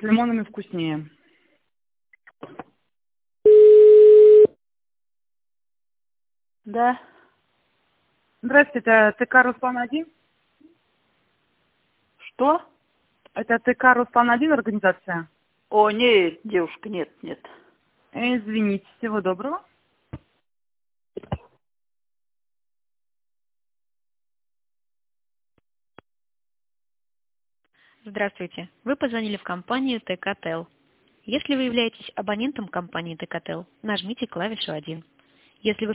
лимонами вкуснее. Да. Здравствуйте, это ТК «Руслан-1». Что? Это ТК «Руслан-1» организация? О, нет, девушка, нет. Извините, всего доброго. Здравствуйте. Вы позвонили в компанию ТК-ТЭЛ. Если вы являетесь абонентом компании ТК-ТЭЛ, нажмите клавишу 1. Если вы